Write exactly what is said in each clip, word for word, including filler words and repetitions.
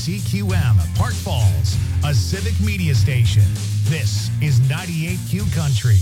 C Q M, Park Falls, a civic media station. This is ninety-eight Q Country.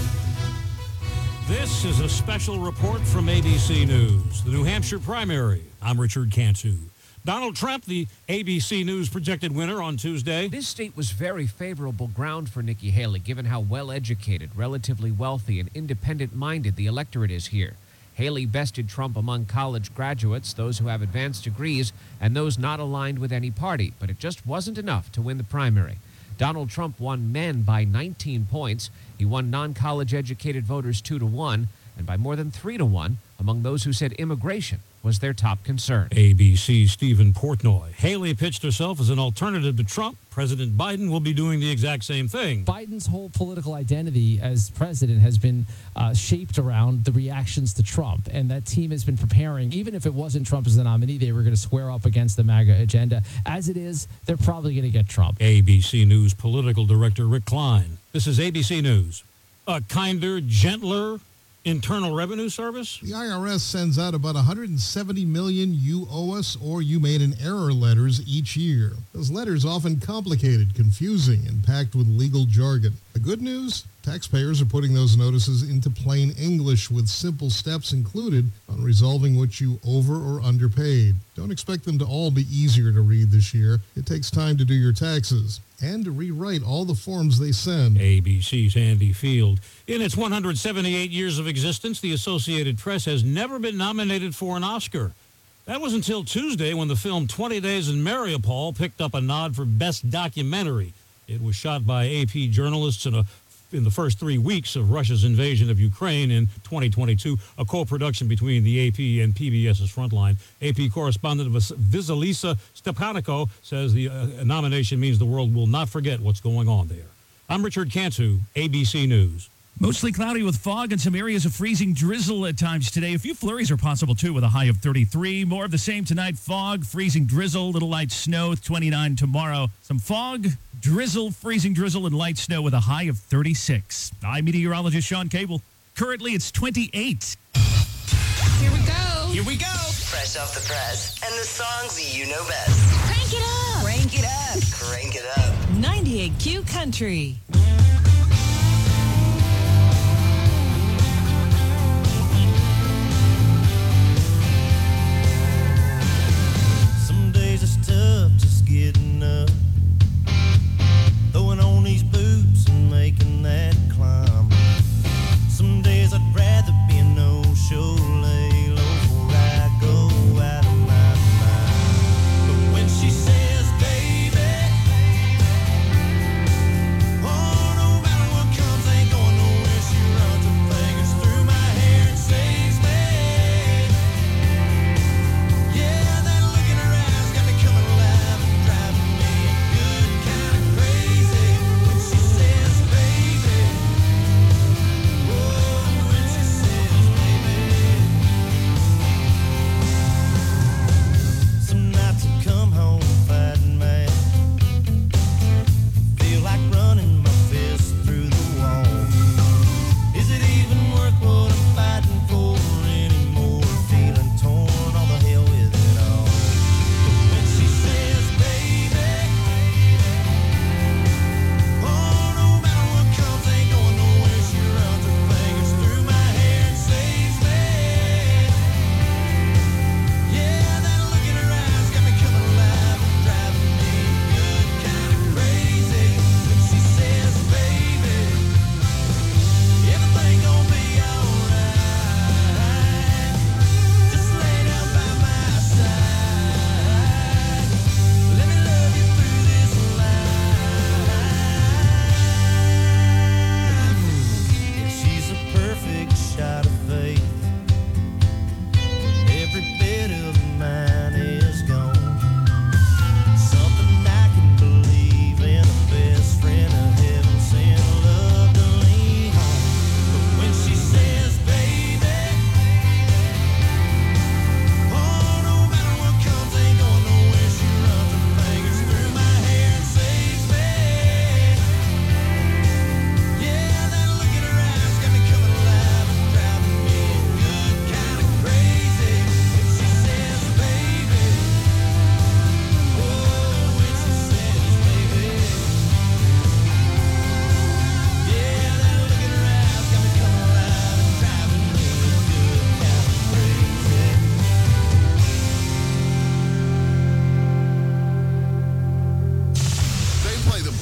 This is a special report from A B C News, the New Hampshire primary. I'm Richard Cantu. Donald Trump, the A B C News projected winner on Tuesday. This state was very favorable ground for Nikki Haley, given how well-educated, relatively wealthy, and independent-minded the electorate is here. Haley bested Trump among college graduates, those who have advanced degrees, and those not aligned with any party, but it just wasn't enough to win the primary. Donald Trump won men by nineteen points. He won non-college educated voters two to one, and by more than three to one among those who said immigration was their top concern. A B C's Stephen Portnoy. Haley pitched herself as an alternative to Trump. President Biden will be doing the exact same thing. Biden's whole political identity as president has been uh, shaped around the reactions to Trump, and that team has been preparing. Even if it wasn't Trump as the nominee, they were going to square up against the MAGA agenda. As it is, they're probably going to get Trump. A B C News political director Rick Klein. This is A B C News. A kinder, gentler Internal Revenue Service? The I R S sends out about one hundred seventy million you owe us or you made an error letters each year. Those letters often complicated, confusing, and packed with legal jargon. The good news? Taxpayers are putting those notices into plain English with simple steps included on resolving what you over or underpaid. Don't expect them to all be easier to read this year. It takes time to do your taxes and to rewrite all the forms they send. A B C's Andy Field. In its one hundred seventy-eight years of existence, the Associated Press has never been nominated for an Oscar. That was until Tuesday when the film twenty days in Mariupol picked up a nod for Best Documentary. It was shot by A P journalists in a in the first three weeks of Russia's invasion of Ukraine in twenty twenty-two, a co-production between the A P and PBS's Frontline. A P correspondent Vasilisa Stepanenko says the uh, nomination means the world will not forget what's going on there. I'm Richard Cantu, A B C News. Mostly cloudy with fog and some areas of freezing drizzle at times today. A few flurries are possible, too, with a high of thirty-three. More of the same tonight. Fog, freezing drizzle, little light snow, twenty-nine tomorrow. Some fog, drizzle, freezing drizzle, and light snow with a high of thirty-six. I'm meteorologist Sean Cable. Currently, it's twenty-eight. Here we go. Here we go. Fresh off the press. And the songs you know best. Crank it up. Crank it up. Crank it up. ninety-eight Q Country. It's tough just getting up, throwing on these boots and making that climb. Some days I'd rather be a no-show, lay low before I go out of my mind. But when she says, baby, oh,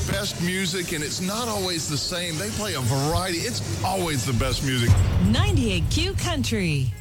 best music, and it's not always the same. They play a variety. It's always the best music. ninety-eight Q Country.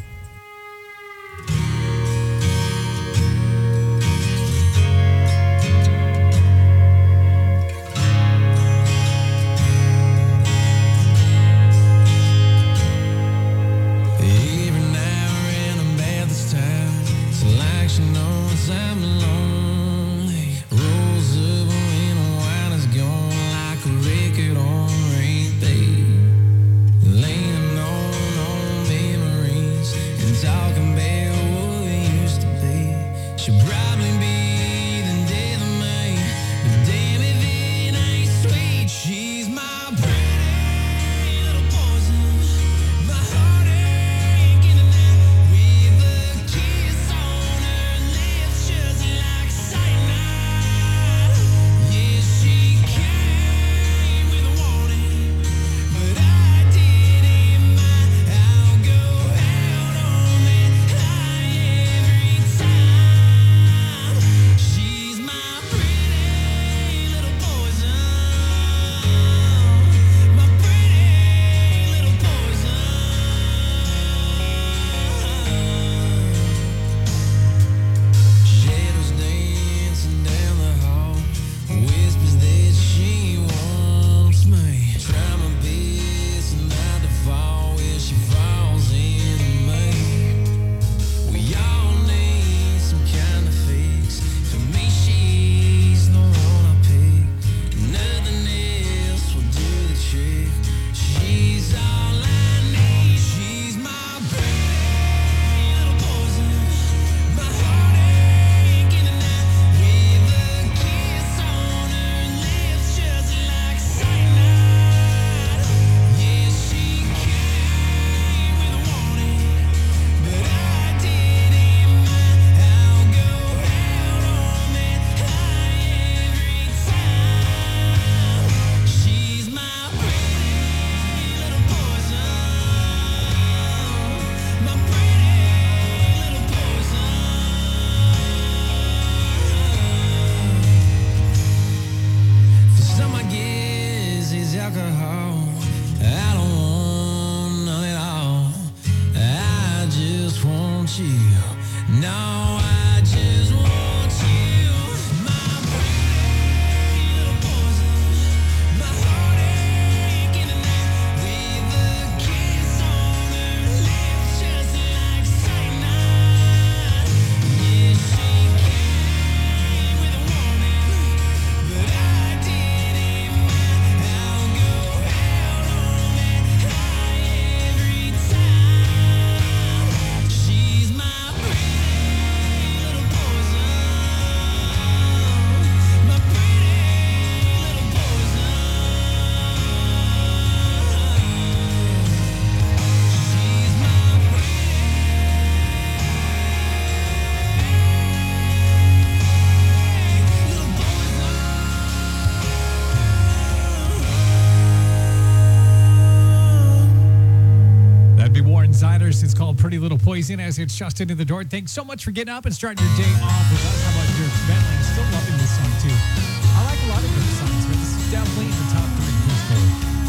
It's called Pretty Little Poison as it's just into the door. Thanks so much for getting up and starting your day off with us. How about Dirk Bentley? I'm still loving this song, too. I like a lot of Dirk songs, but this is definitely in the top three. Please go.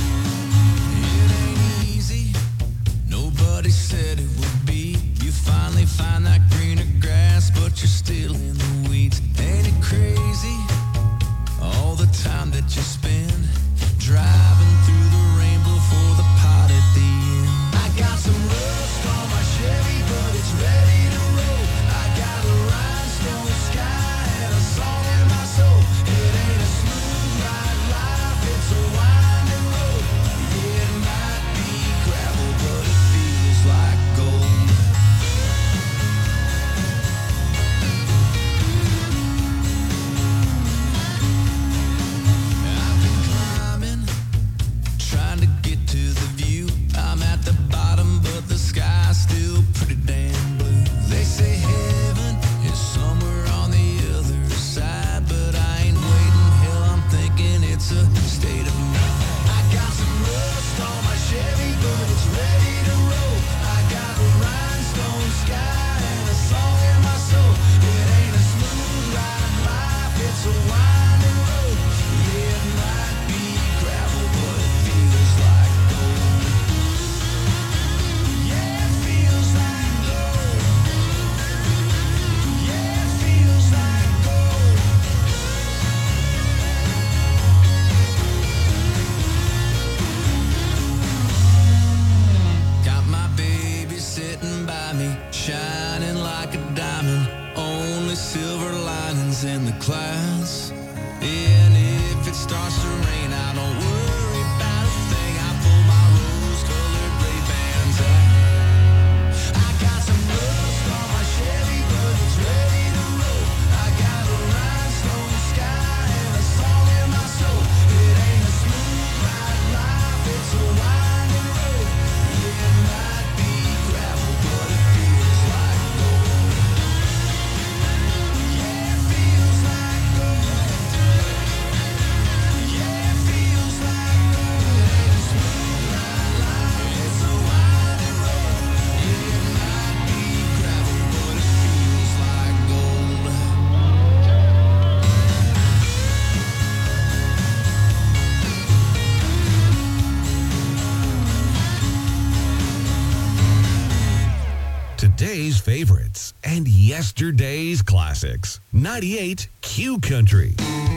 It ain't easy. Nobody said it would be. You finally find that greener grass, but you're still in the weeds. Ain't it crazy? All the time that you spend driving through the rainbow for the pot at the end. I got some rust on my Chevy, but it's ready to roll. I got a rhinestone sky and a song in my soul. It ain't a smooth ride life, today's favorites and yesterday's classics. ninety-eight Q Country.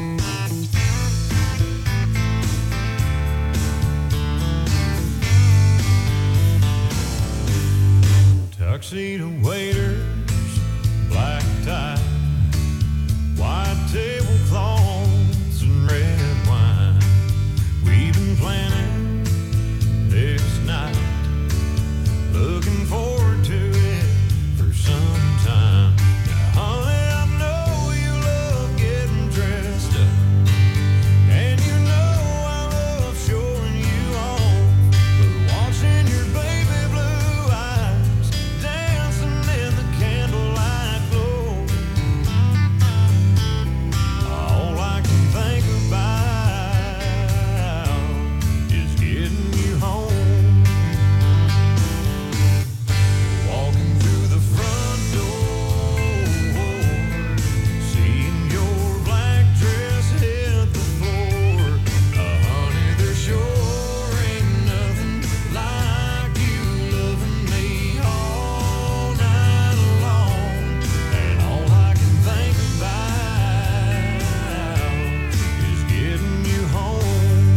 Tuxedo waiters, black tie, white tablecloths and red wine. We've been planning this night, looking forward to it for some time. Now, honey, I know you love getting dressed up, and you know I love showing you on. But watching your baby blue eyes dancing in the candlelight glow, all I can think about is getting you home. Walking through the front door, seeing your black dress hit the floor. Uh, honey, there sure ain't nothing like you loving me all night long. And all I can think about is getting you home.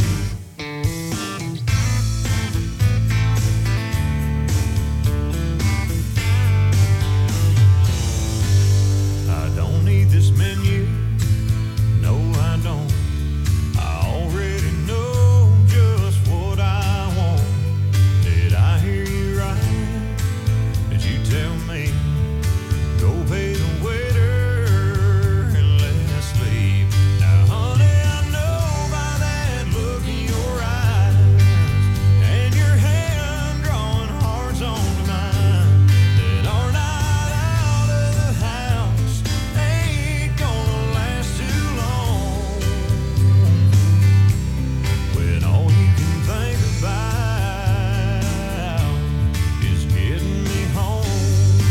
I don't need this menu, no I don't. I already know just what I want. Did I hear you right? Did you tell me, go pay the waiter and let's leave? Now honey, I know by that look in your eyes and your hand drawing hearts onto mine, that our night out of the house ain't gonna last too long. When all you can think about is getting me home.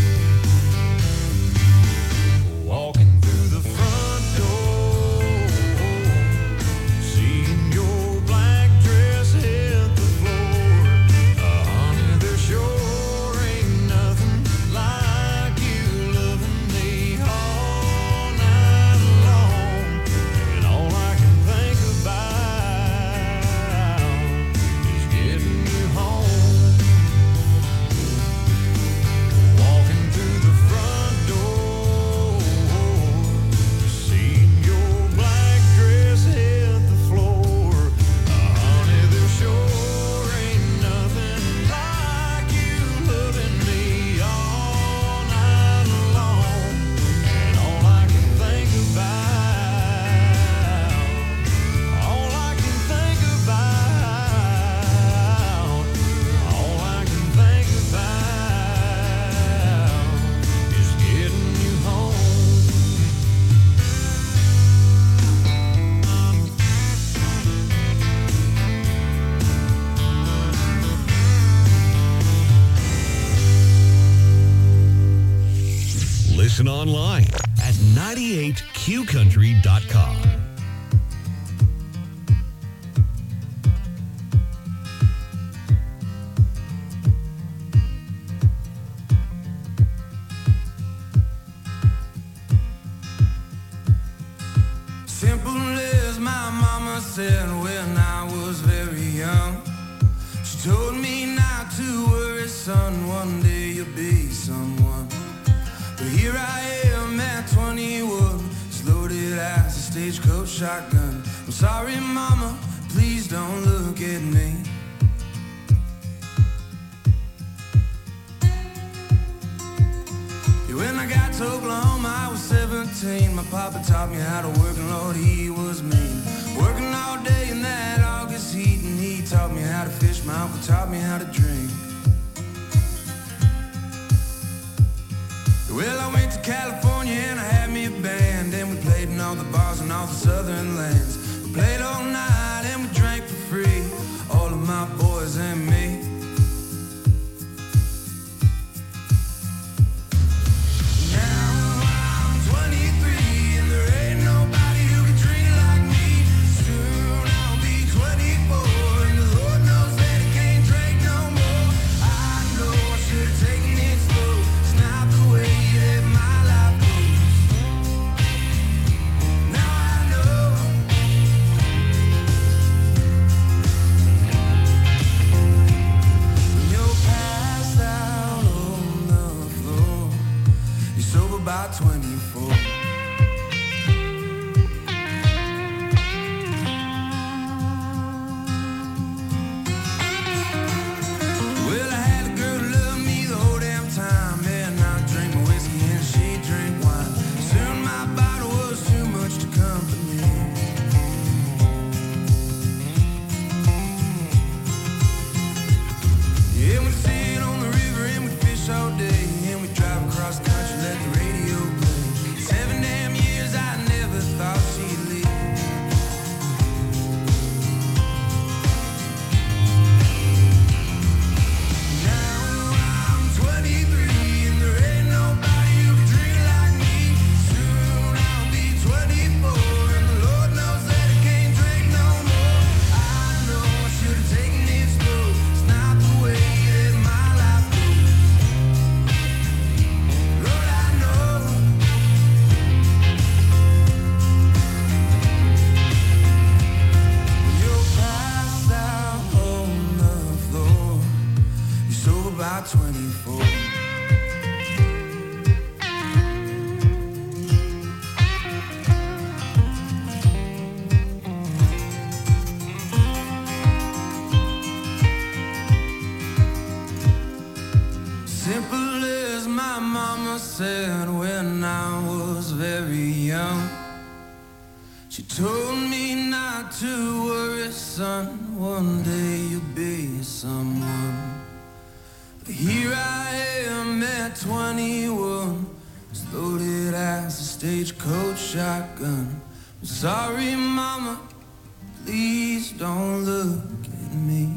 Walking through the front door, seeing your black dress hit the floor. Uh, honey, there sure ain't nothing like you loving me all night long. And all I can think about is getting you home. Walking through the front door, seeing your black dress hit the floor. Uh, honey, there sure ain't nothing like you loving me all night long. And all I can think about, all I can think about, all I can think about is getting you home. Listen online at ninety-eight q country dot com. Simple as my mama said when I was very young. She told me not to worry, son, one day you'll be someone. But here I am at twenty-one, as loaded as a stagecoach shotgun. I'm sorry, mama, please don't look at me. Yeah, when I got to Oklahoma, I was seventeen. My papa taught me how to work, and Lord, he was mean. Working all day in that August heat, and he taught me how to fish. My uncle taught me how to drink. Well, I went to California and I had me a band, and we played in all the bars and all the southern lands. We played all night and we drank for free, all of my boys and me. Now I'm twenty-three and there ain't nobody who can drink like me. Soon I'll be twenty-four and the Lord knows that I can't drink no more. I know I should have taken it slow. It's not twenty-four. Simple as my mama said when I was very young. She told me not to worry, son, one day you'll be someone. But here I am at twenty-one, as loaded as a stagecoach shotgun. I'm sorry, mama, please don't look at me.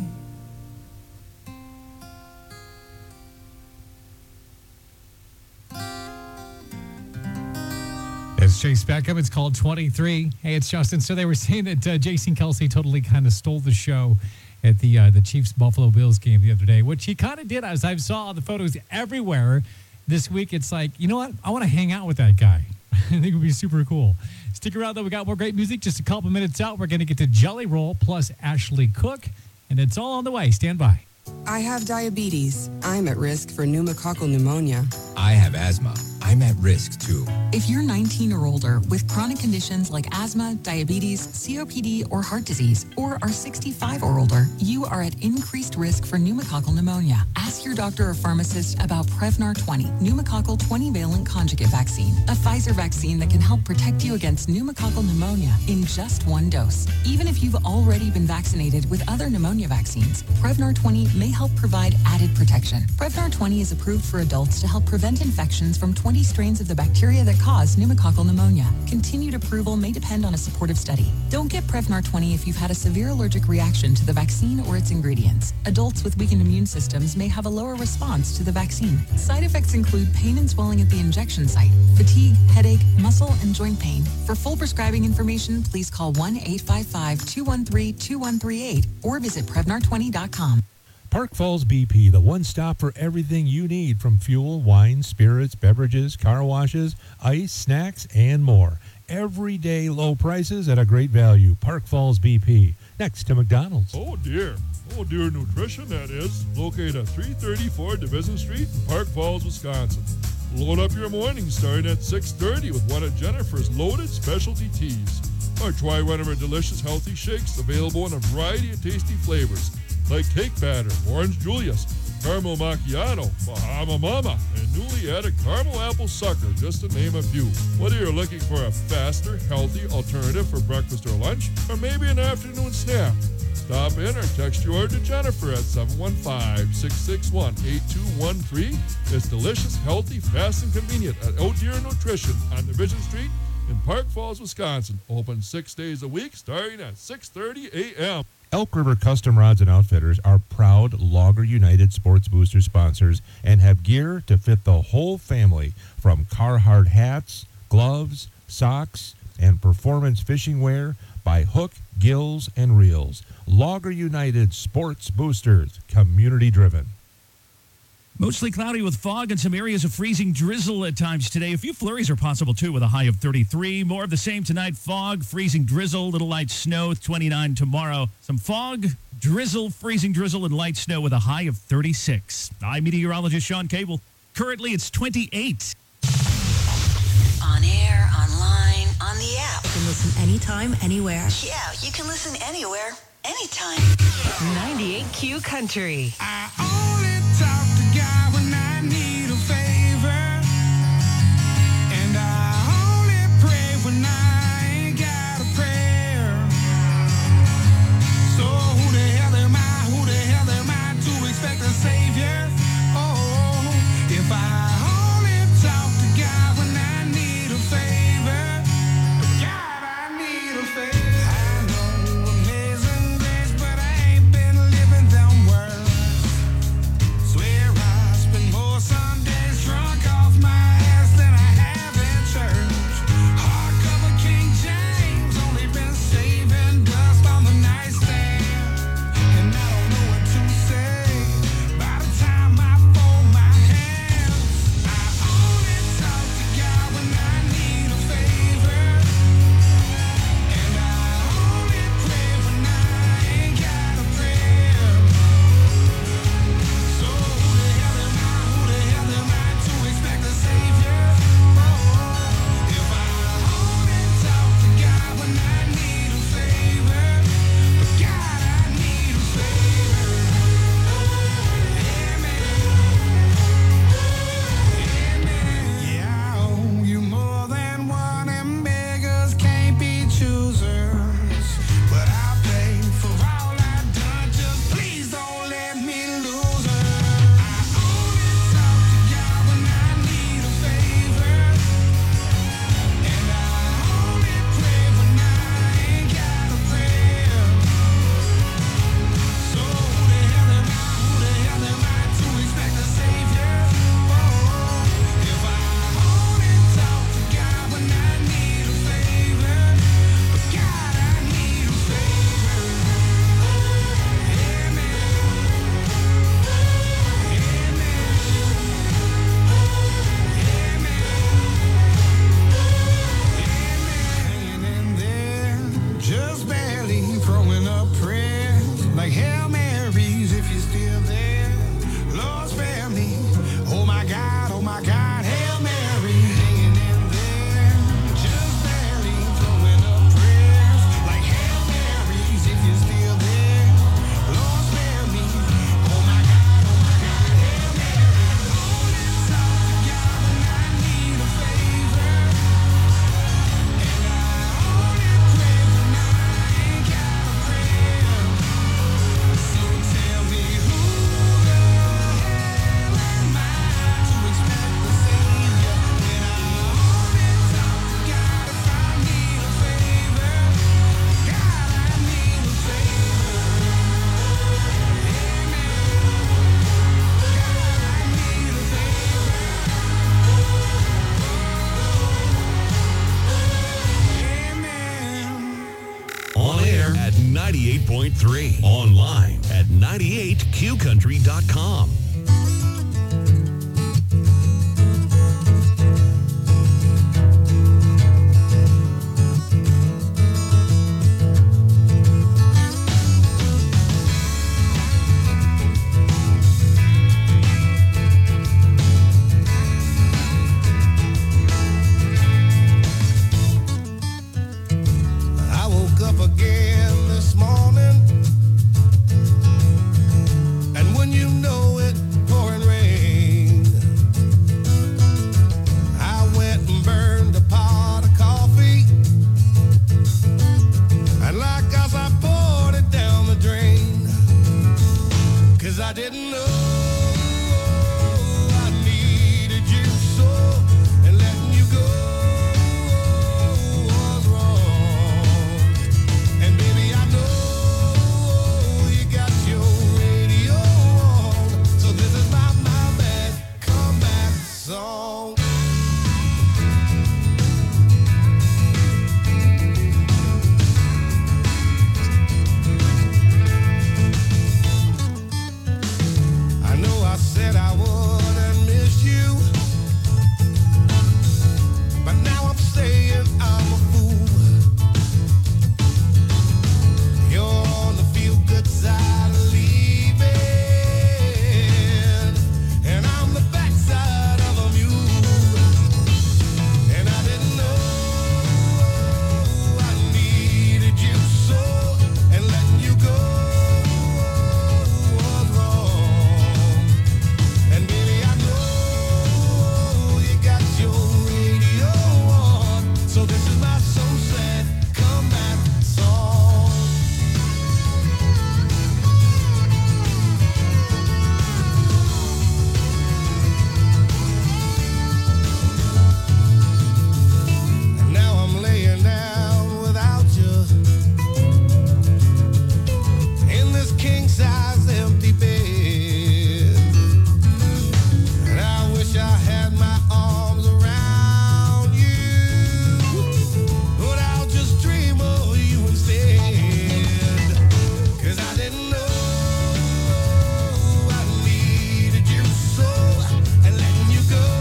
It's Chase Beckham. It's called twenty-three. Hey, it's Justin. So they were saying that uh, Jason Kelce totally kind of stole the show at the uh, the Chiefs Buffalo Bills game the other day, which he kind of did. As I saw the photos everywhere this week, it's like, you know what? I want to hang out with that guy. I think it would be super cool. Stick around, though. We got more great music. Just a couple minutes out, we're going to get to Jelly Roll plus Ashley Cook, and it's all on the way. Stand by. I have diabetes. I'm at risk for pneumococcal pneumonia. I have asthma. I'm at risk too. If you're nineteen or older with chronic conditions like asthma, diabetes, C O P D, or heart disease, or are sixty-five or older, you are at increased risk for pneumococcal pneumonia. Ask your doctor or pharmacist about Prevnar twenty, pneumococcal twenty-valent conjugate vaccine, a Pfizer vaccine that can help protect you against pneumococcal pneumonia in just one dose. Even if you've already been vaccinated with other pneumonia vaccines, Prevnar twenty may help provide added protection. Prevnar twenty is approved for adults to help prevent infections from twenty strains of the bacteria that cause pneumococcal pneumonia. Continued approval may depend on a supportive study. Don't get Prevnar twenty if you've had a severe allergic reaction to the vaccine or its ingredients. Adults with weakened immune systems may have a lower response to the vaccine. Side effects include pain and swelling at the injection site, fatigue, headache, muscle, and joint pain. For full prescribing information, please call one eight five five, two one three, two one three eight or visit Prevnar twenty dot com. Park Falls B P, the one stop for everything you need from fuel, wine, spirits, beverages, car washes, ice, snacks, and more. Everyday low prices at a great value. Park Falls B P, next to McDonald's. Oh, dear. Oh, Dear Nutrition, that is. Located at three thirty-four Division Street in Park Falls, Wisconsin. Load up your morning starting at six thirty with one of Jennifer's loaded specialty teas. Or try one of her delicious healthy shakes available in a variety of tasty flavors, like cake batter, orange Julius, caramel macchiato, Bahama Mama, and newly added caramel apple sucker, just to name a few. Whether you're looking for a faster, healthy alternative for breakfast or lunch, or maybe an afternoon snack, stop in or text your order to Jennifer at seven one five, six six one, eight two one three. It's delicious, healthy, fast, and convenient at Oh Dear Nutrition on Division Street in Park Falls, Wisconsin. Open six days a week starting at six thirty a.m. Elk River Custom Rods and Outfitters are proud Logger United Sports Booster sponsors and have gear to fit the whole family, from Carhartt hats, gloves, socks, and performance fishing wear by hook, gills, and reels. Logger United Sports Boosters, community driven. Mostly cloudy with fog and some areas of freezing drizzle at times today. A few flurries are possible, too, with a high of thirty-three. More of the same tonight. Fog, freezing drizzle, little light snow, twenty-nine tomorrow. Some fog, drizzle, freezing drizzle, and light snow with a high of thirty-six. I'm meteorologist Sean Cable. Currently, it's twenty-eight. On air, online, on the app. You can listen anytime, anywhere. Yeah, you can listen anywhere, anytime. ninety-eight Q Country. I only talk to God when I need a favor, and I only pray when I ain't got a prayer. So who the hell am I, who the hell am I to expect a savior? Oh, if I only talk to God when I need a favor, God, I need a favor. I know amazing grace, but I ain't been living them words. point three. Online at ninety-eight Q country dot com. I woke up again this morning, and when you know it, pouring rain, I went and burned a pot of coffee, and like as I poured it down the drain, 'cause I didn't know I needed you so, and letting you go was wrong. And baby, I know you got your radio on, so this is my, my bad comeback song. I know I said I wouldn't miss you, but now I'm saying I'm a fool. You're on the feel-good side of leaving, and I'm the backside of a mule. And I didn't know I needed you so, and letting you go was wrong. And baby, I know you got your radio on, so this is my so sad comeback song. And now I'm laying down without you in this king-size empty bed, and I wish I had my arms around you, but I'll just dream of you instead. 'Cause I didn't know I needed you so, and letting you go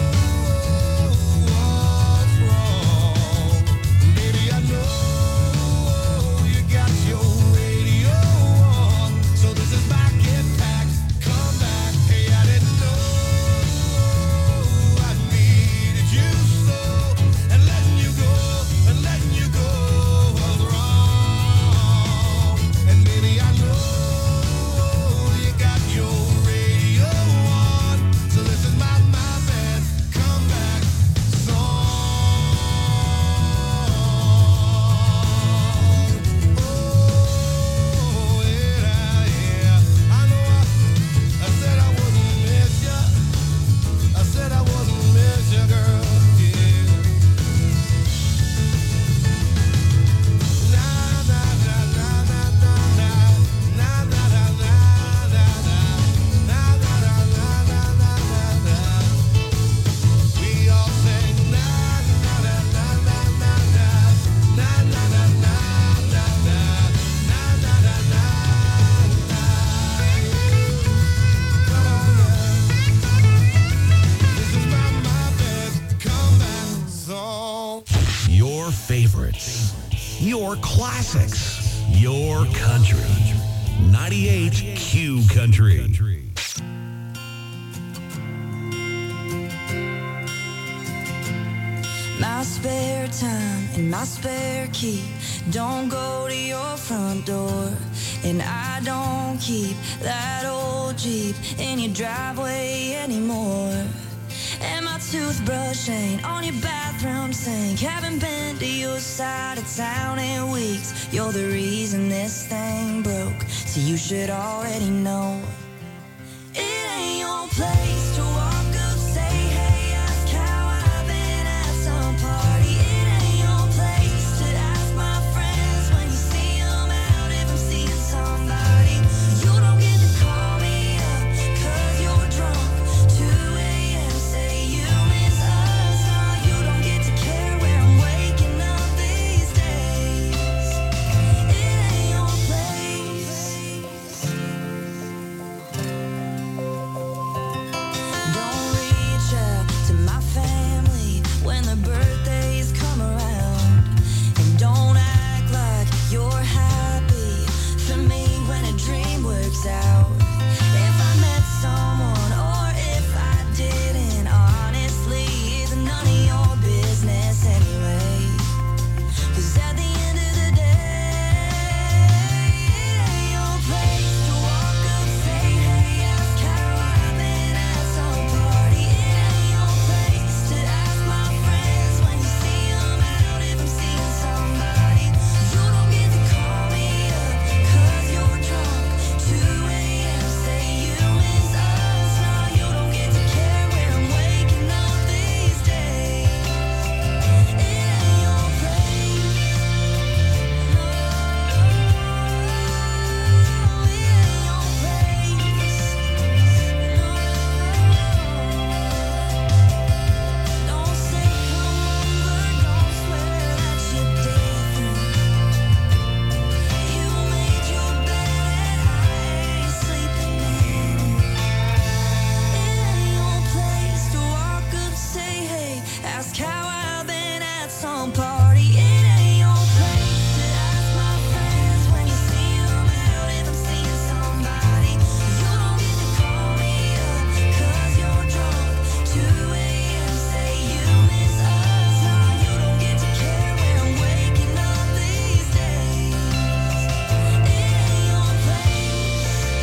was wrong. Baby, I know you got your radio on, so this is my get back, come back. Hey, I didn't know I needed you so, and letting you go, and letting you go was wrong. And baby, I know you got your radio on, so this is my, my bad comeback song. Oh, yeah, yeah. I know I, I said I wouldn't miss ya. I said I wouldn't miss ya, girl. Yeah. Na na na na na na na na na na na na na na na na na na. We all sing na na na na na na na na na na na na na na na na na. Come on now. This is my, my bad comeback song. Your favorites, your classics, your country. ninety-eight Q Country. My spare time and my spare key don't go to your front door, and I don't keep that old Jeep in your driveway anymore. And my toothbrush ain't on your bathroom sink. Haven't been to your side of town in weeks. You're the reason this thing broke, so you should already know. It ain't your place to walk up, say, hey, ask how I've been at some party. It ain't your place to ask my friends when you see 'em out if I'm seeing somebody. You don't get to call me up 'cause you're drunk. two a.m. say you miss us. Oh, you don't get to care where I'm waking up these days. It ain't your place. when a dream works out. If I met someone or if I didn't, honestly, it's none of your business anyway. 'Cause at the end of the day, it ain't your place to walk up, say, hey, ask how I've been at some party. It ain't your place to ask my friends when you see them out if I'm seeing somebody. You don't get to call me up 'cause you're drunk. two a.m. say you miss us. No, you don't get to care where I'm waking up these days. It ain't your place. No, it ain't your place. No. Don't say come over, don't swear that you're different. You made your bed and I ain't sleeping in it. It ain't your place to walk up, say hey, ask how I've been at some party. It ain't your place to ask my friends when you see them out if I'm seeing somebody. You don't get to call me up 'cause you're drunk. two a.m. say you miss us. No, you don't get to care where I'm waking up these days. It ain't your place.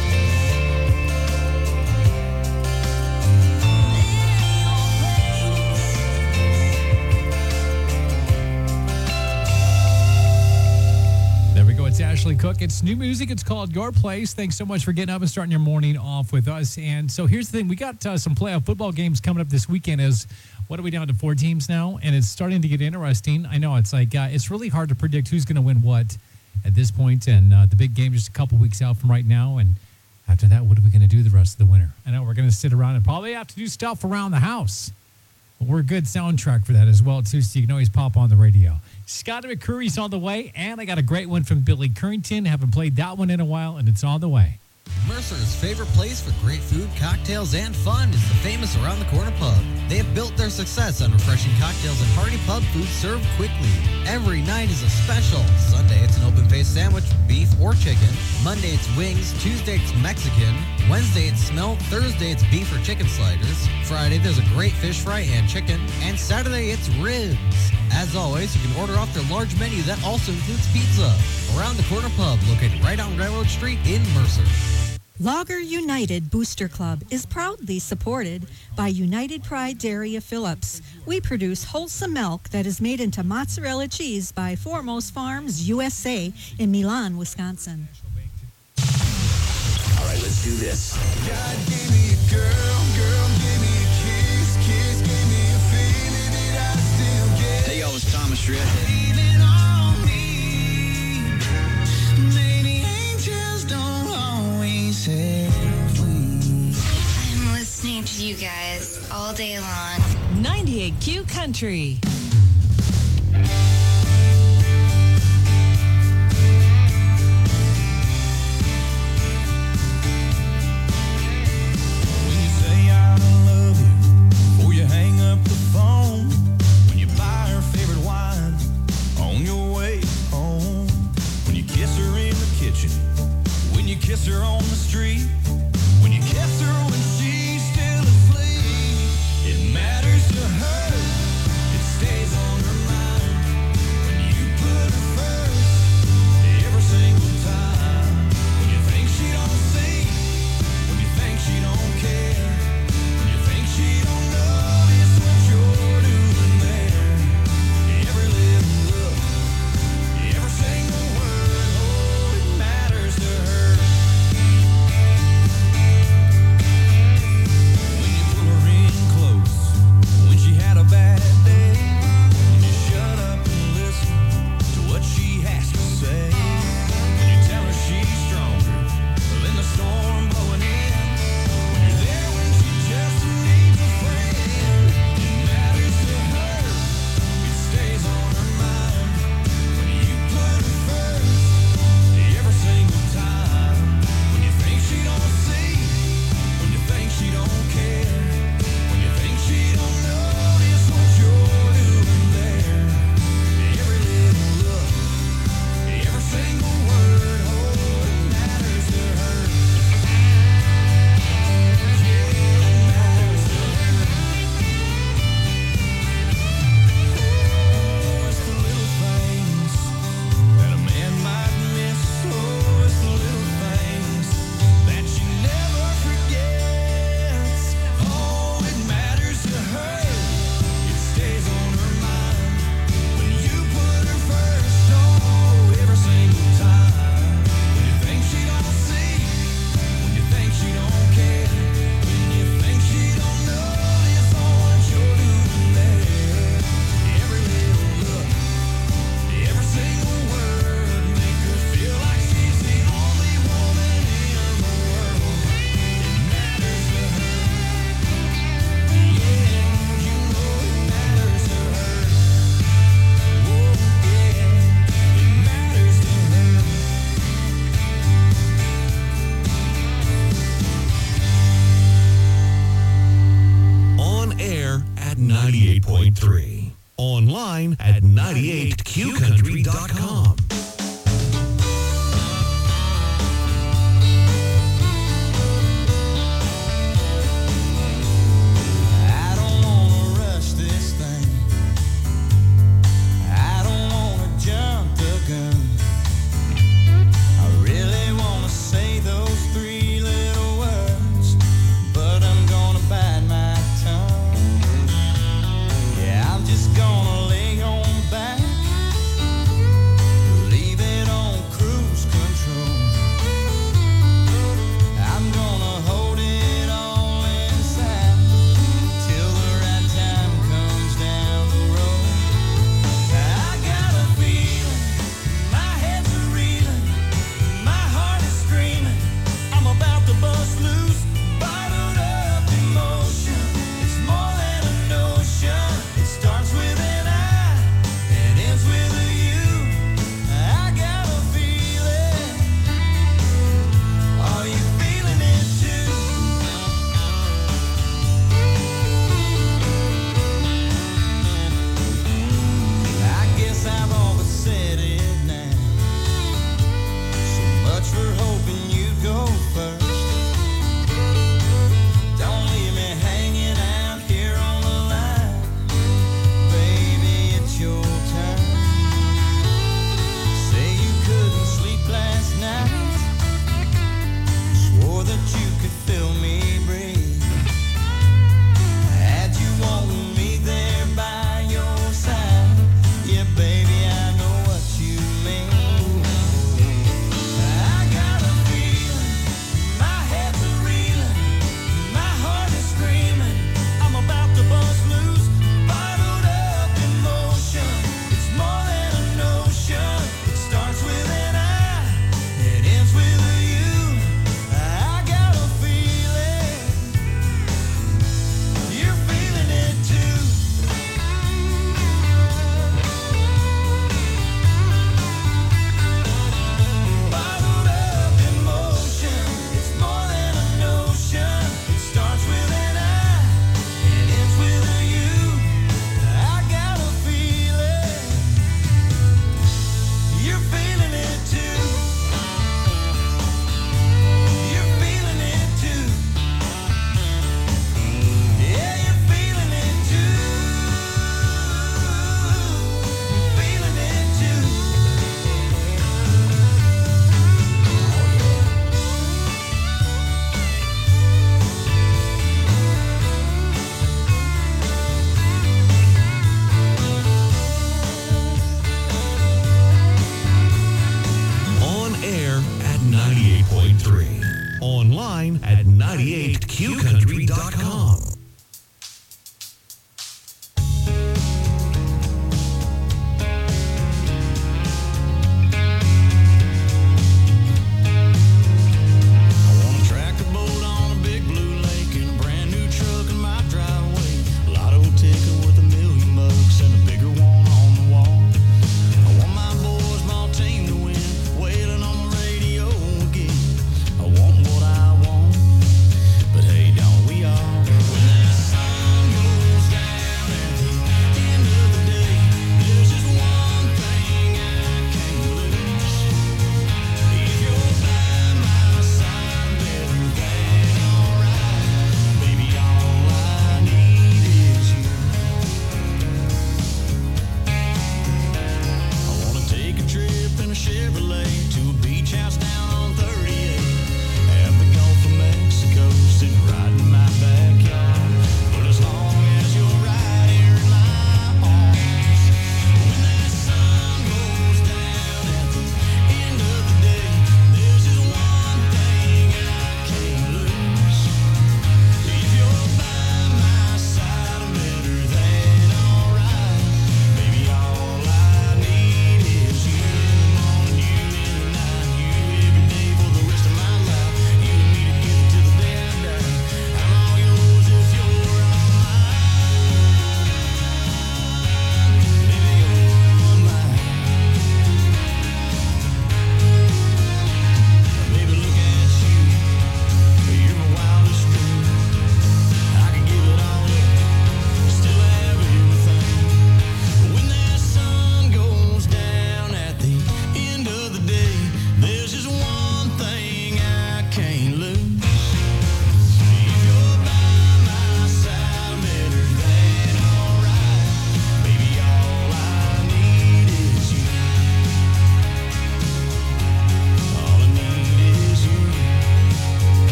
There we go. It's Ashley Cook. It's new music. It's called Your Place. Thanks so much for getting up and starting your morning off with us. And so here's the thing. We got uh, some playoff football games coming up this weekend. Is what are we down to? Four teams now? And it's starting to get interesting. I know it's like uh, it's really hard to predict who's going to win what at this point. And uh, the big game is just a couple weeks out from right now. And after that, what are we going to do the rest of the winter? I know we're going to sit around and probably have to do stuff around the house. But we're a good soundtrack for that as well, too, so you can always pop on the radio. Scotty McCreery's on the way, and I got a great one from Billy Currington. Haven't played that one in a while, and it's on the way. Mercer's favorite place for great food, cocktails, and fun is the famous Around the Corner Pub. They have built their success on refreshing cocktails and hearty pub food served quickly. Every night is a special. Sunday, it's an open-faced sandwich, beef or chicken. Monday, it's wings. Tuesday, it's Mexican. Wednesday, it's smelt. Thursday, it's beef or chicken sliders. Friday, there's a great fish fry and chicken. And Saturday, it's ribs. As always, you can order off their large menu that also includes pizza. Around the Corner Pub, located right on Railroad Street in Mercer. Lager United Booster Club is proudly supported by United Pride Dairy of Phillips. We produce wholesome milk that is made into mozzarella cheese by Foremost Farms U S A in Milan, Wisconsin. All right, let's do this. God gave me a girl, girl gave me a kiss, kiss gave me a feeling that I still get. Hey, y'all, it's Thomas Shred. Leaning on me. Maybe angels don't always have wings. I'm listening to you guys all day long. ninety-eight Q Country. When you say I love you, before you hang up the phone, when you buy her favorite wine on your way home, when you kiss her in the kitchen, when you kiss her on the street, when you kiss her when she's still asleep, it matters to her, it stays on her mind, when you put her first, every single time, when you think she don't see, when you think she don't care, when you think she don't notice what you're doing there, every little look, every single word, oh, it matters to her. point three. Online at ninety-eight q country dot com. I don't wanna rush this thing. I don't wanna jump the gun. I really wanna say those three little words, but I'm gonna bite my tongue. Yeah, I'm just gonna lay on back, leave it on cruise control. I'm gonna hold it all inside till the right time comes down the road. I got a feeling, my head's a reeling, my heart is screaming, I'm about to bust loose, bottled up emotion. It's more than a notion. It starts with an I, it ends with a you. I got a feeling. Are you feeling it too? I guess I've all but said it now. So much for hoping you'd go first. Don't leave me hanging out here on the line. Baby, it's your turn. Say you couldn't sleep last night. Swore that you could feel me breathe. Had you wanting me there by your side. Yeah, baby, I know what you mean. I got a feeling, my head's a reeling, my heart is screaming, I'm about to bust loose, bottled up emotion. It's more than a notion. It starts with an I, it ends with a you. I got a feeling, you're feeling it too. Bottled up emotion. It's more than a notion. It starts with an I, it ends with a you. I got a feeling, you're feeling it too. You're feeling it too. Yeah, you're feeling it too. Feeling it too. On air at ninety-eight point three. Online at ninety-eight q country dot com. I want a tractor boat on a big blue lake and a brand new truck in my driveway. A lotto ticket with a million bucks and a bigger one on the wall. I want my boys, my team to win, wailing on the radio again. I want what I want, but hey, don't we all?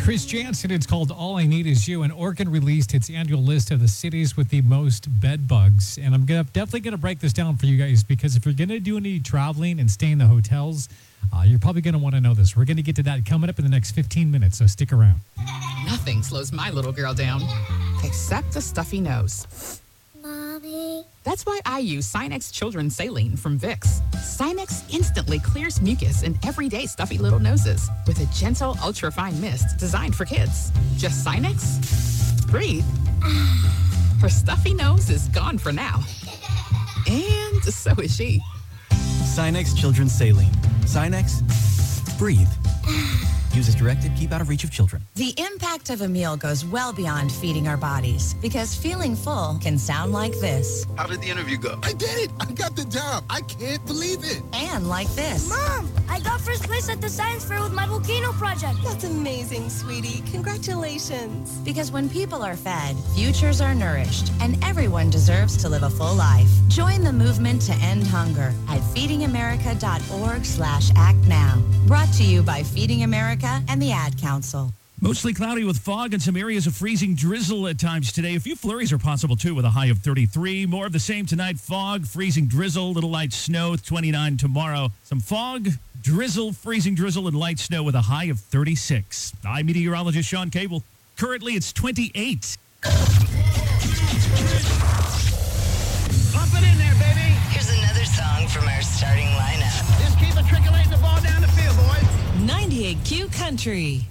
Chris Jansen. It's called All I Need Is You. And Oregon released its annual list of the cities with the most bed bugs. And I'm gonna definitely going to break this down for you guys, because if you're going to do any traveling and stay in the hotels, uh, you're probably going to want to know this. We're going to get to that coming up in the next fifteen minutes, so stick around. Nothing slows my little girl down, except a stuffy nose. Mommy. That's why I use Sinex Children's Saline from Vicks. Sinex instantly clears mucus in everyday stuffy little noses with a gentle, ultra-fine mist designed for kids. Just Sinex? Breathe. Her stuffy nose is gone for now. And so is she. Sinex Children's Saline. Sinex, breathe. Use as directed. Keep out of reach of children. The impact of a meal goes well beyond feeding our bodies, because feeling full can sound like this. How did the interview go? I did it! I got the job! I can't believe it! And like this. Mom, I got first place at the science fair with my volcano project. That's amazing, sweetie. Congratulations. Because when people are fed, futures are nourished, and everyone deserves to live a full life. Join the movement to end hunger at feedingamerica.org slash act now. Brought to you by Feeding America and the Ad Council. Mostly cloudy with fog and some areas of freezing drizzle at times today. A few flurries are possible, too, with a high of thirty-three. More of the same tonight. Fog, freezing drizzle, little light snow, twenty-nine tomorrow. Some fog, drizzle, freezing drizzle, and light snow with a high of thirty-six. I'm meteorologist Sean Cable. Currently, it's twenty-eight. Pump it in there, baby. Here's another song from our starting lineup. Just keep it trickling the ball down the field, boys. ninety-eight Q Country.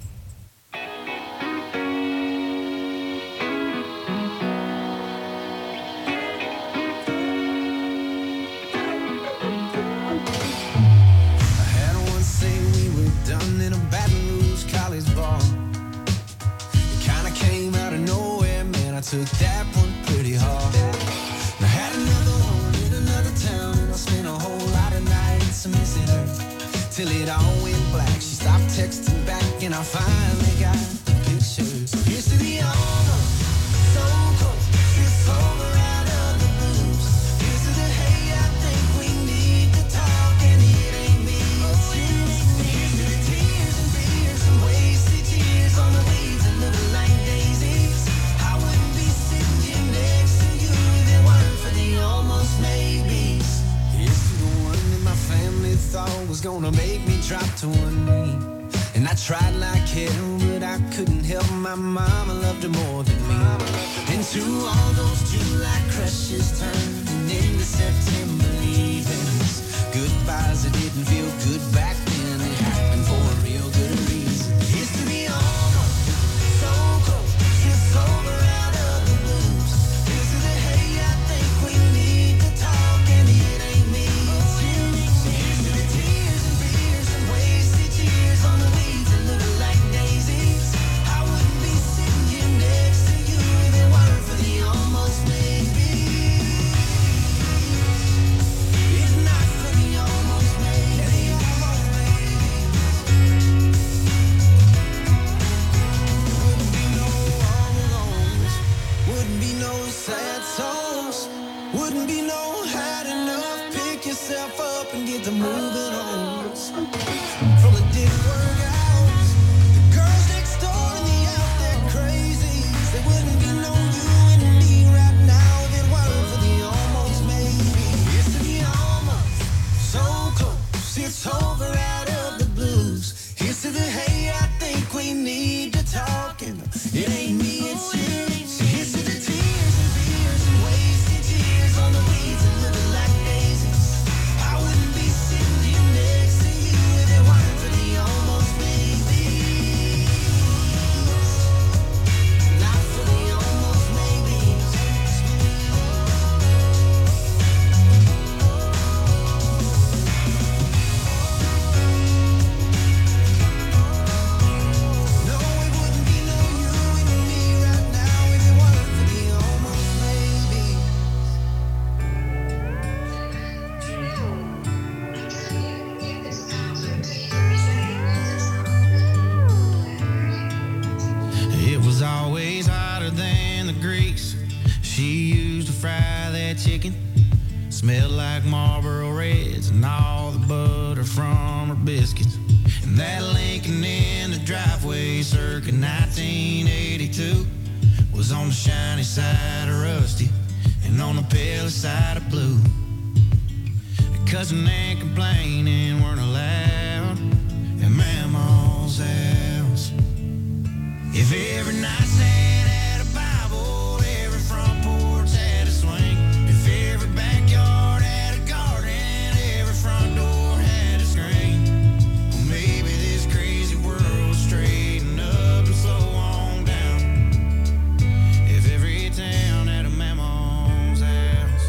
Took that one pretty hard. I had another one in another town, and I spent a whole lot of nights missing her. Till it all went black. She stopped texting back, and I finally got the picture. So here's to the almost so close. It's over out of the blues. Here's to the hey, I think we need to talk, and it ain't me, it's you. Here's to the tears and beers and wasted tears on the waves that look like daisies. I wouldn't be sitting here next to you if it weren't for the almost maybes. Here's to the one that my family thought was gonna make me drop to one knee. And I tried like hell, but I couldn't help my mama loved her more than me. And to all those July crushes turning into September leavings, goodbyes that didn't feel good back then, it happened for a real good reason. Here's to the almost so close, it's over out of the blues. Here's to the hey, I think we need to talk, and it ain't me, it's you. Here's to the tears and beers and wasted tears on the weeds that look like daisies. I wouldn't be sitting here next to you if it weren't for the almost maybe. If not for the almost maybe. Wouldn't be no all alones, wouldn't be no sad songs, wouldn't be no had enough. Pick yourself up and get to moving on. From the didn't work out, the girls next door and the out there crazies. There wouldn't be no you and me right now if it weren't for the almost maybe. It's to the almost so close, it's over out of the blues. Here's to the hey, I think we need to talk, and it ain't me, it's you. Here's to the tears and beers and wasted tears on the weeds that look like daisies. I wouldn't be sitting here next to you if it weren't for the almost maybe. Not for the almost maybe. No, it wouldn't be no you and me right now if it weren't for the almost maybe. It was always hotter than the grease she used to fry that chicken. Smelled like Marlboro Reds and all the butter from her biscuits. And that Lincoln in the driveway circa nineteen eighty-two was on the shiny side of rusty and on the pale side of blue. Cussing and complaining weren't allowed at Mama's house. If every nightstand had a Bible, every front porch had a swing, if every backyard had a garden, every front door had a screen, well, maybe this crazy world would straighten up and slow on down. If every town had a Mama's house.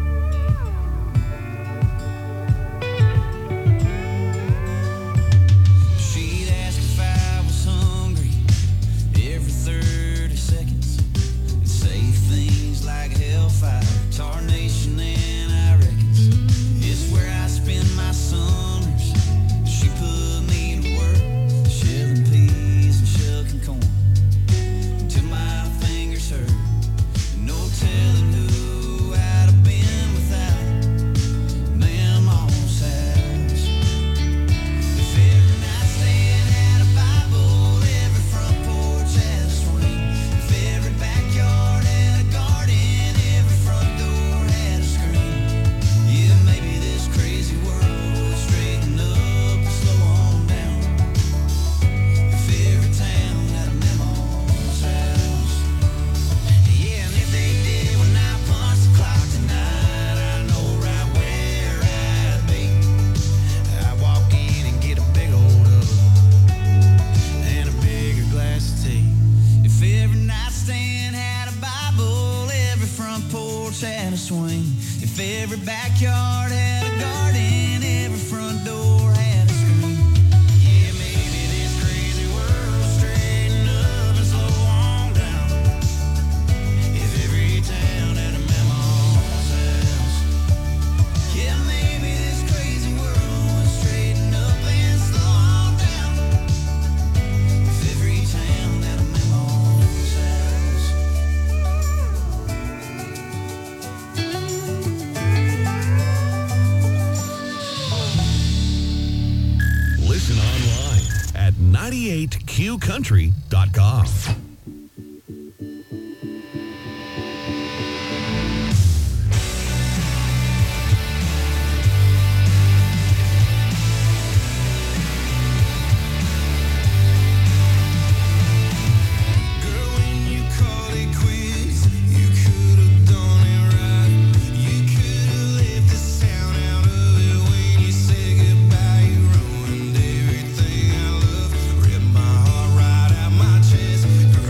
She'd ask if I was hungry every thirty seconds and say things like hellfire, tarnation, and I reckons it's where I spend my summers. She put me to work, shelling peas and shucking corn until my fingers hurt. No telling who I'd have been without Mama's house. If every nightstand had a Bible, every front porch had a swing, if every backyard had a garden, every front door had a screen, yeah, maybe this crazy world would straighten up and slow on down. If every town had a Mama's house. Yeah, and if they did when I punch the clock tonight, I know right where I'd be. I'd walk in and get a big old hug and a bigger glass of tea. If every nightstand had a Bible, every front porch had a swing, if every backyard had a garden, every front door had a screen, yeah, maybe this crazy world would straighten up and slow on down. If every town had a Mama's house, yeah, maybe this crazy world would straighten up and slow on down. If every town had a Mama's house. Listen online at ninety-eight Q country dot com. Girl, when you call it quits, you could have done it right. You could have left the sound out of it when you said goodbye. You ruined everything I love, ripped my heart right out my chest. Girl,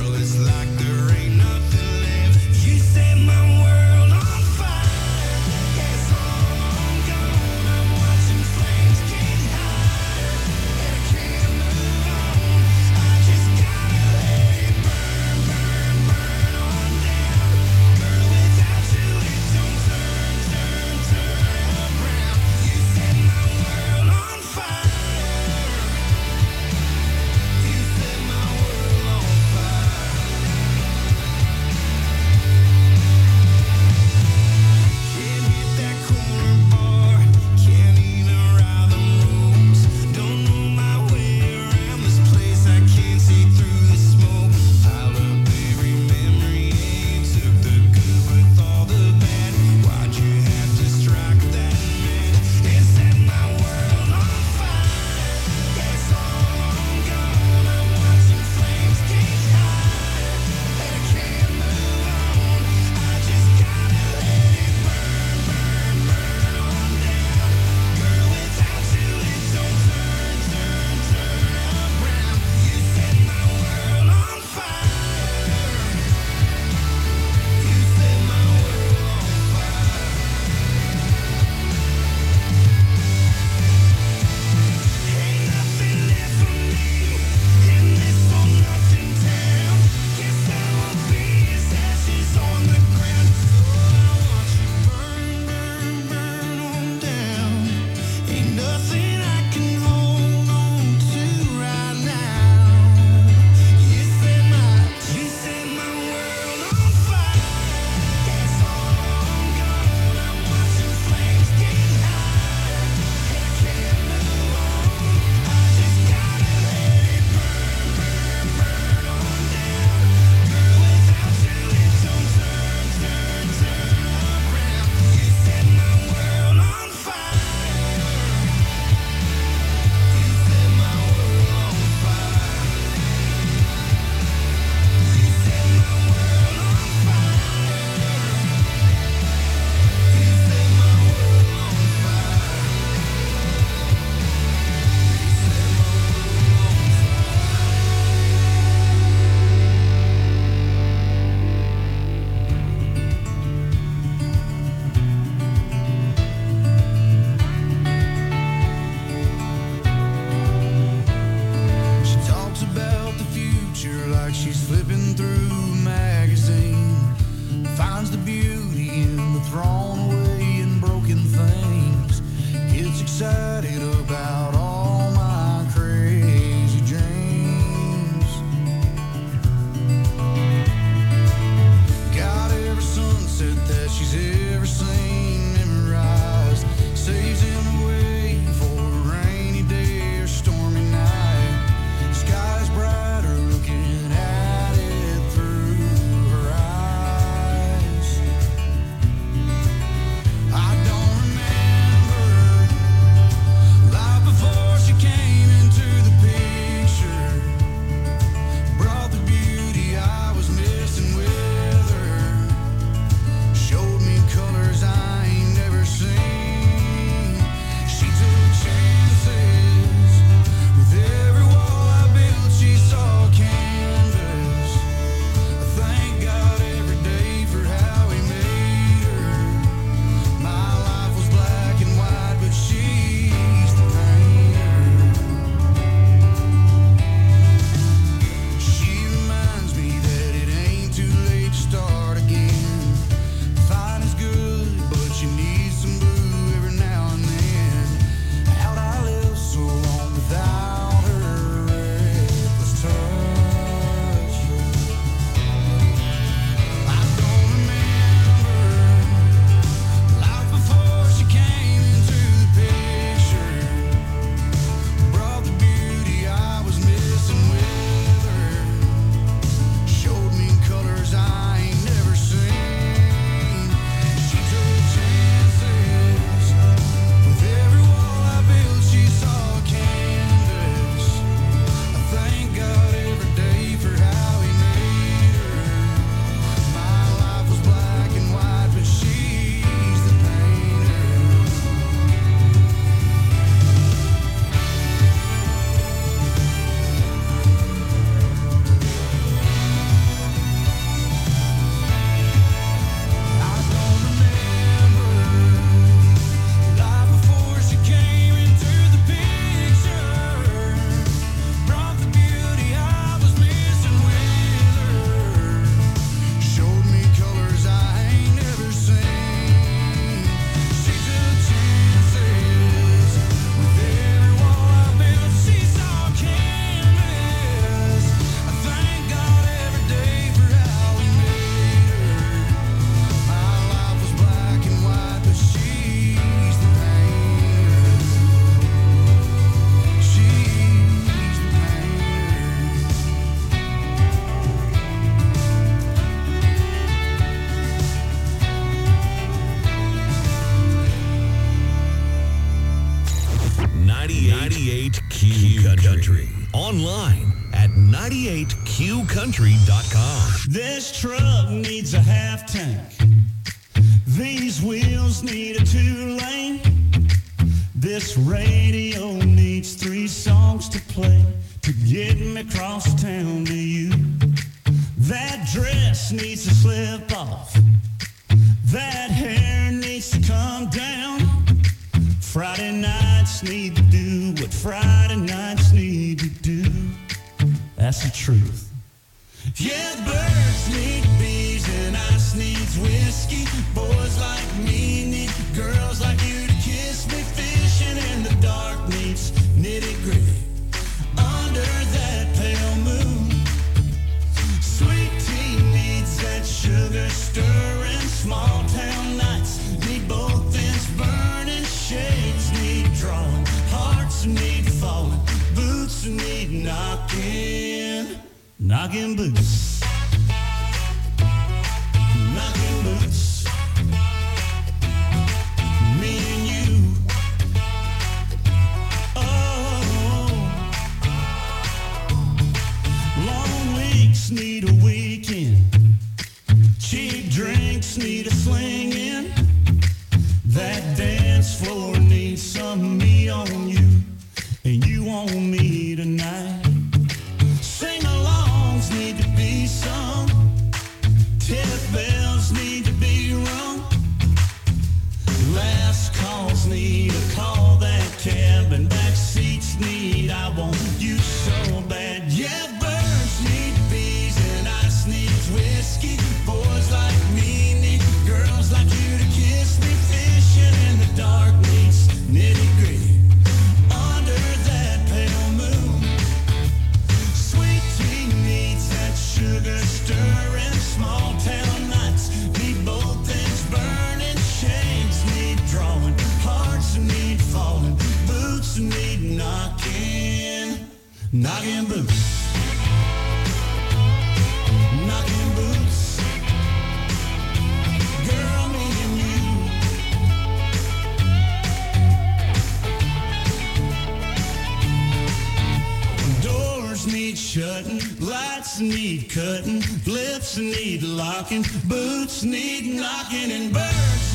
she's ever seen memorized. Saves him away for a rainy day or stormy night. Sky's brighter looking at it through her eyes. I don't remember life before she came into the picture. Brought the beauty I was missing with her. Showed me colors I ain't never seen. She took chances. With every wall I built, she saw a canvas. I thank God every day for how he made her. My life was black and white, but she's the painter. She reminds me that it ain't too late to start again. Fine is good, but you need some blue every now and then. How'd I live so long without her reckless touch? I don't remember life before she came into the picture. Brought the beauty I was missing with her. Showed me colors I ain't never seen. She took chances. With every wall I built, she saw a canvas. I thank God every day for how he made her. My life was black and white, but she's the painter. I don't remember life before she came into the picture. Brought the beauty I was missing with her. Showed me colors I ain't never seen. She took chances. With every wall I built, she saw a canvas. I thank God every day for how he made her. My life was black and white, but she's the painter. She's the ninety-eight Q Country. Online at ninety-eight Q country dot com. This truck needs a half tank. These wheels need a two-lane. This radio needs three songs to play to get me across town to you. That dress needs to slip off. That hair needs to come down. Friday nights need to do what Friday nights need to do. That's the truth. Yeah, birds need bees and ice needs whiskey. Boys like me need girls like you to kiss me. Fishing in the dark needs nitty gritty under that pale moon. Sweet tea needs that sugar stirring. Small town nights need both ends burning. Shades need drawing. Hearts need falling. Boots need knocking. Knocking boots. Knocking boots. Me and you. Oh. Long weeks need a weekend. Cheap drinks need a slinging. That dance floor needs some me on you. And you on me tonight. Sing-alongs need to be sung. Tip bells need to be rung. Last calls need a call. That cab and back seats need I want you so bad. Yeah, birds need bees and ice needs whiskey. Boys like me need girls like you to kiss me. Fishing in the dark needs nitty gritty under that pale moon. Sweet tea needs that sugar stirring. Small town nights need both ends burning. knocking boots. Knocking boots. Girl, me and you. Doors need shutting, lights need cutting, lips need locking, boots need knocking, and birds